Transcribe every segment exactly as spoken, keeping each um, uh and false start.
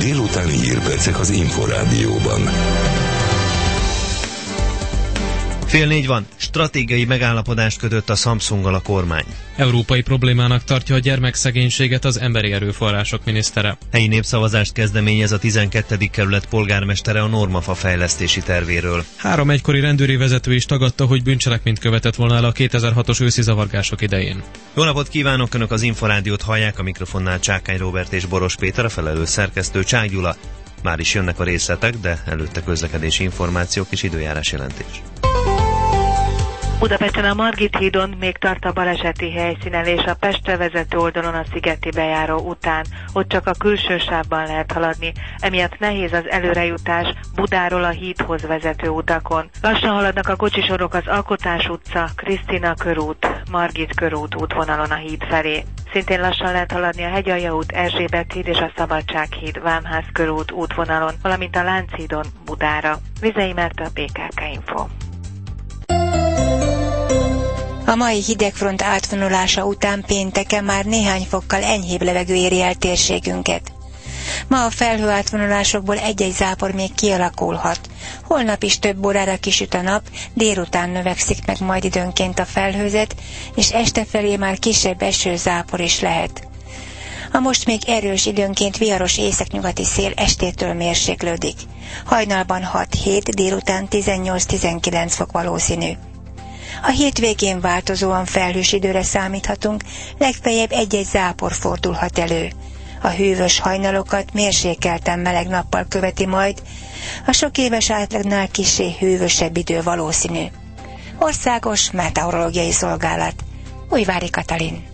délutáni hírpercek az Inforádióban. Fél négy van. Stratégiai megállapodást kötött a Samsunggal a kormány. Európai problémának tartja a gyermekszegénységet az emberi erőforrások minisztere. Helyi népszavazást kezdeményez a tizenkettedik kerület polgármestere a Normafa fejlesztési tervéről. Három egykori rendőri vezető is tagadta, hogy bűncselekményt követett volna el a kétezer-hatos őszi zavargások idején. Jó napot kívánok! Önök az Inforádiót hallják, a mikrofonnál Csákány Róbert és Boros Péter, a felelős szerkesztő Csák Gyula. Már is jönnek a részletek, de előtte közlekedési információk és időjárás jelentés. Budapesten a Margit hídon még tart a baleseti helyszínen, és a Pestre vezető oldalon a szigeti bejáró után. Ott csak a külső sávban lehet haladni, emiatt nehéz az előrejutás Budáról a hídhoz vezető utakon. Lassan haladnak a kocsisorok az Alkotás utca, Krisztina körút, Margit körút útvonalon a híd felé. Szintén lassan lehet haladni a Hegyalja út, Erzsébet híd és a Szabadsághíd, Vámház körút útvonalon, valamint a Lánchídon Budára. Vizei Márta, bé ká ká Info. A mai hidegfront átvonulása után pénteken már néhány fokkal enyhébb levegő éri el térségünket. Ma a felhő átvonulásokból egy-egy zápor még kialakulhat. Holnap is több órára kisüt a nap, délután növekszik meg majd időnként a felhőzet, és este felé már kisebb esőzápor is lehet. A most még erős, időnként viharos északnyugati szél estétől mérséklődik. Hajnalban hat-hét, délután tizennyolc-tizenkilenc fok valószínű. A hétvégén változóan felhős időre számíthatunk, legfeljebb egy-egy zápor fordulhat elő. A hűvös hajnalokat mérsékelten meleg nappal követi majd, a sok éves átlagnál kissé hűvösebb idő valószínű. Országos meteorológiai szolgálat. Újvári Katalin.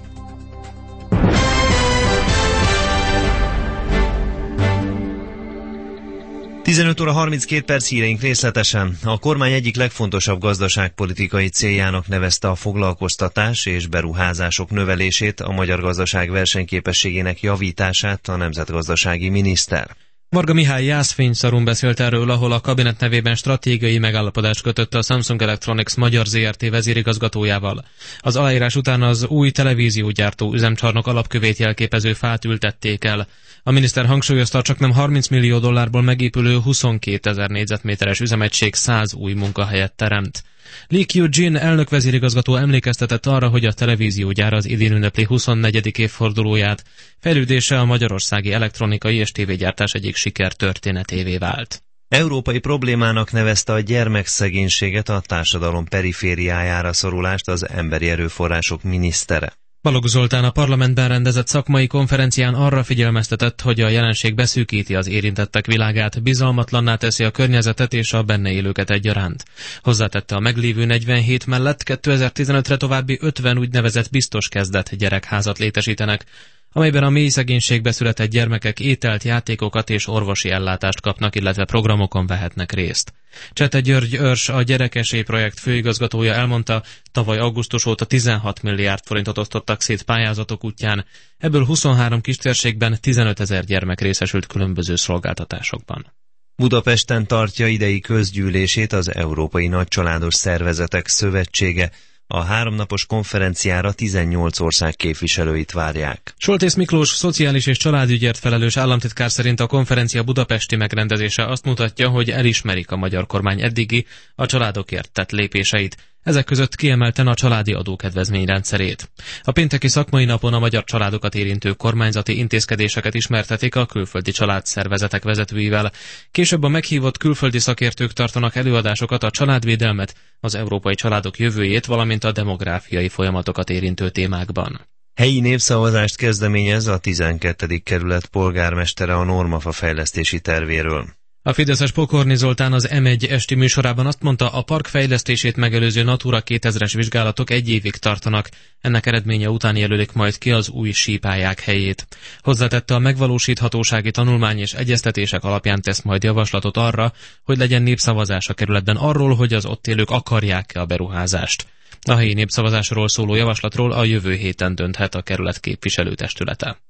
tizenöt óra harminckét perc, híreink részletesen. A kormány egyik legfontosabb gazdaságpolitikai céljának nevezte a foglalkoztatás és beruházások növelését, a magyar gazdaság versenyképességének javítását a nemzetgazdasági miniszter. Varga Mihály Jászfényszarun beszélt erről, ahol a kabinet nevében stratégiai megállapodást kötött a Samsung Electronics Magyar zé er té vezérigazgatójával. Az aláírás után az új televíziógyártó üzemcsarnok alapkövét jelképező fát ültették el. A miniszter hangsúlyozta, csak nem harminc millió dollárból megépülő huszonkétezer négyzetméteres üzemegység száz új munkahelyet teremt. Lee Kyu-jin elnök vezérigazgató emlékeztetett arra, hogy a televíziógyár az idén ünnepli huszonnegyedik évfordulóját. Fejlődése a magyarországi elektronikai és tévégyártás egyik sikertörténetévé vált. Európai problémának nevezte a gyermekszegénységet, a társadalom perifériájára szorulást az emberi erőforrások minisztere. Balogh Zoltán a parlamentben rendezett szakmai konferencián arra figyelmeztetett, hogy a jelenség beszűkíti az érintettek világát, bizalmatlanná teszi a környezetet és a benne élőket egyaránt. Hozzátette, a meglévő negyvenhét mellett kétezer-tizenötre további ötven úgynevezett biztos kezdett gyerekházat létesítenek, amelyben a mély szegénységbe született gyermekek ételt, játékokat és orvosi ellátást kapnak, illetve programokon vehetnek részt. Csete György Örs, a Gyerekesély projekt főigazgatója elmondta, tavaly augusztus óta tizenhat milliárd forintot osztottak szét pályázatok útján, ebből huszonhárom kistérségben tizenötezer gyermek részesült különböző szolgáltatásokban. Budapesten tartja idei közgyűlését az Európai Nagycsaládos Szervezetek Szövetsége. A háromnapos konferenciára tizennyolc ország képviselőit várják. Soltész Miklós szociális és családügyért felelős államtitkár szerint a konferencia budapesti megrendezése azt mutatja, hogy elismerik a magyar kormány eddigi a családokért tett lépéseit. Ezek között kiemelten a családi adókedvezmény rendszerét. A pénteki szakmai napon a magyar családokat érintő kormányzati intézkedéseket ismertetik a külföldi családszervezetek vezetőivel. Később a meghívott külföldi szakértők tartanak előadásokat a családvédelmet, az európai családok jövőjét, valamint a demográfiai folyamatokat érintő témákban. Helyi népszavazást kezdeményez a tizenkettedik kerület polgármestere a Normafa fejlesztési tervéről. A fideszes Pokorni Zoltán az em egy esti műsorában azt mondta, a park fejlesztését megelőző Natura kétezres vizsgálatok egy évig tartanak, ennek eredménye után jelölik majd ki az új sípályák helyét. Hozzátette, a megvalósíthatósági tanulmány és egyeztetések alapján tesz majd javaslatot arra, hogy legyen népszavazás a kerületben arról, hogy az ott élők akarják-e a beruházást. A helyi népszavazásról szóló javaslatról a jövő héten dönthet a kerület képviselőtestülete.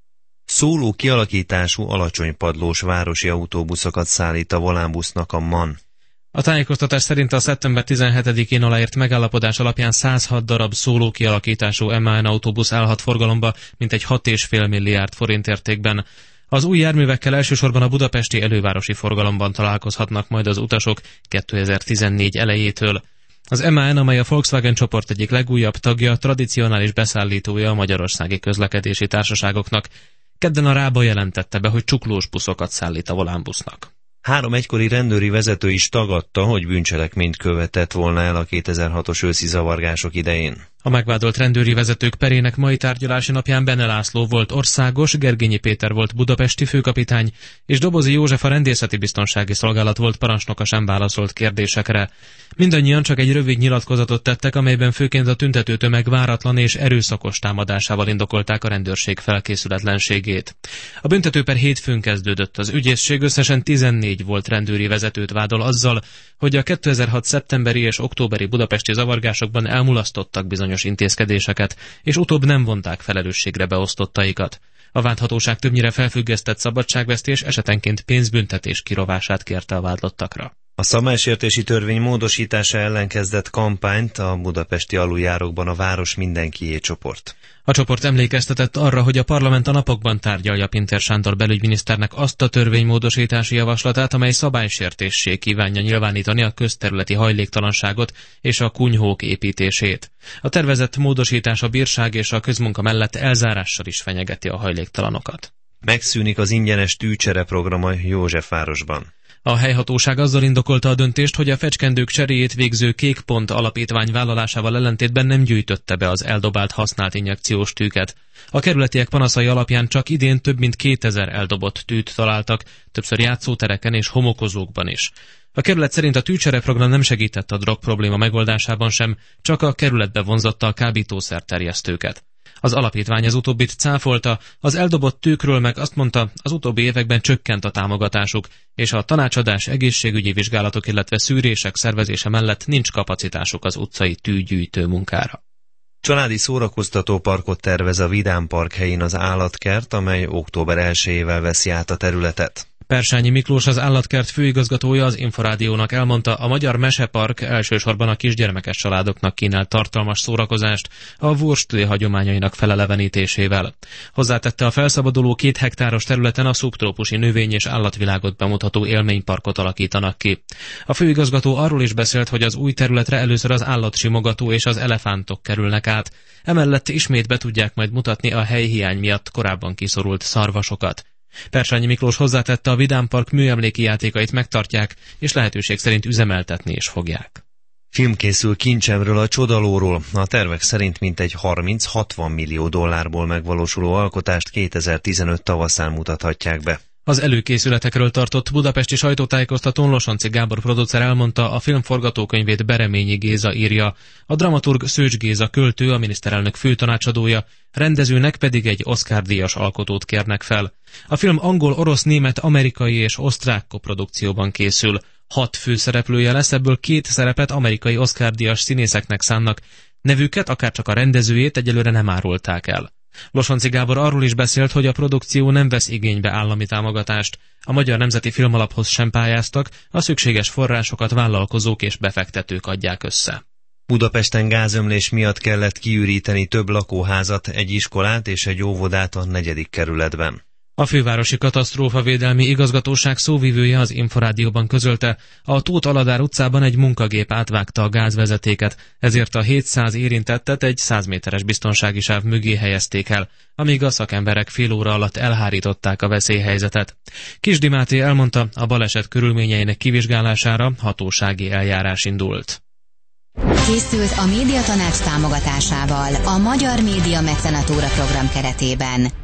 Szóló kialakítású alacsonypadlós városi autóbuszokat szállít a Volánbusznak a MAN. A tájékoztatás szerint a szeptember tizenhetedikén aláírt megállapodás alapján száz hat darab szóló kialakítású em á en autóbusz állhat forgalomba, mintegy hat egész öt milliárd forint értékben. Az új járművekkel elsősorban a budapesti elővárosi forgalomban találkozhatnak majd az utasok kétezer-tizennégy elejétől. Az em á en, amely a Volkswagen csoport egyik legújabb tagja, tradicionális beszállítója a magyarországi közlekedési társaságoknak, kedden a Rába jelentette be, hogy csuklós buszokat szállít a volánbusznak. Három egykori rendőri vezető is tagadta, hogy bűncselekményt követett volna el a kétezer-hatos őszi zavargások idején. A megvádolt rendőri vezetők perének mai tárgyalási napján Benne László volt országos, Gergényi Péter volt budapesti főkapitány, és Dobozi József a rendészeti biztonsági szolgálat volt parancsnoka sem válaszolt kérdésekre. Mindannyian csak egy rövid nyilatkozatot tettek, amelyben főként a tüntető tömeg váratlan és erőszakos támadásával indokolták a rendőrség felkészületlenségét. A büntetőper hétfőn kezdődött, az ügyészség összesen tizennégy volt rendőri vezetőt vádol azzal, hogy a kétezer-hat szeptemberi és októberi budapesti zavargásokban elmulasztottak bizonyos intézkedéseket, és utóbb nem vonták felelősségre beosztottaikat. A vádhatóság többnyire felfüggesztett szabadságvesztés, esetenként pénzbüntetés kirovását kérte a vádlottakra. A szabálysértési törvény módosítása ellen kezdett kampányt a budapesti aluljárokban a Város Mindenkié csoport. A csoport emlékeztetett arra, hogy a parlament a napokban tárgyalja Pintér Sándor belügyminiszternek azt a törvénymódosítási javaslatát, amely szabálysértéssé kívánja nyilvánítani a közterületi hajléktalanságot és a kunyhók építését. A tervezett módosítás a bírság és a közmunka mellett elzárással is fenyegeti a hajléktalanokat. Megszűnik az ingyenes tűcsere programa Józsefvárosban. A helyhatóság azzal indokolta a döntést, hogy a fecskendők cseréjét végző Kék Pont alapítvány vállalásával ellentétben nem gyűjtötte be az eldobált használt injekciós tűket. A kerületiek panaszai alapján csak idén több mint kétezer eldobott tűt találtak, többször játszótereken és homokozókban is. A kerület szerint a tűcsereprogram nem segített a drog probléma megoldásában sem, csak a kerületbe vonzotta a kábítószerterjesztőket. Az alapítvány az utóbbit cáfolta, az eldobott tűkről meg azt mondta, az utóbbi években csökkent a támogatásuk, és a tanácsadás, egészségügyi vizsgálatok, illetve szűrések szervezése mellett nincs kapacitásuk az utcai tűgyűjtő munkára. Családi szórakoztató parkot tervez a Vidám Park helyén az állatkert, amely október elsejével veszi át a területet. Persányi Miklós, az állatkert főigazgatója az Inforádiónak elmondta, a Magyar Mesepark elsősorban a kisgyermekes családoknak kínál tartalmas szórakozást a Wurstli hagyományainak felelevenítésével. Hozzátette, a felszabaduló két hektáros területen a szubtrópusi növény- és állatvilágot bemutató élményparkot alakítanak ki. A főigazgató arról is beszélt, hogy az új területre először az állatsimogató és az elefántok kerülnek át. Emellett ismét be tudják majd mutatni a helyhiány miatt korábban kiszorult szarvasokat. Persányi Miklós hozzátette, a Vidám Park műemléki játékait megtartják, és lehetőség szerint üzemeltetni is fogják. Film készül Kincsemről, a Csodalóról. A tervek szerint mintegy harminc-hatvan millió dollárból megvalósuló alkotást kétezer-tizenöt tavaszán mutathatják be. Az előkészületekről tartott budapesti sajtótájékoztatón Losonczy Gábor producer elmondta, a film forgatókönyvét Bereményi Géza írja, a dramaturg Szőcs Géza költő, a miniszterelnök főtanácsadója, rendezőnek pedig egy Oscar-díjas alkotót kérnek fel. A film angol, orosz, német, amerikai és osztrák koprodukcióban készül. Hat főszereplője lesz, ebből két szerepet amerikai Oscar-díjas színészeknek szánnak. Nevüket, akárcsak a rendezőjét egyelőre nem árulták el. Losonczy Gábor arról is beszélt, hogy a produkció nem vesz igénybe állami támogatást. A Magyar Nemzeti Filmalaphoz sem pályáztak, a szükséges forrásokat vállalkozók és befektetők adják össze. Budapesten gázömlés miatt kellett kiüríteni több lakóházat, egy iskolát és egy óvodát a negyedik kerületben. A fővárosi katasztrófavédelmi igazgatóság szóvivője az Inforádióban közölte, a Tóth Aladár utcában egy munkagép átvágta a gázvezetéket, ezért a hétszáz érintettet egy száz méteres biztonsági sáv mögé helyezték el, amíg a szakemberek fél óra alatt elhárították a veszélyhelyzetet. Kisdi Máté elmondta, a baleset körülményeinek kivizsgálására hatósági eljárás indult. Készült a Médiatanács támogatásával a Magyar Média Mecenatúra program keretében.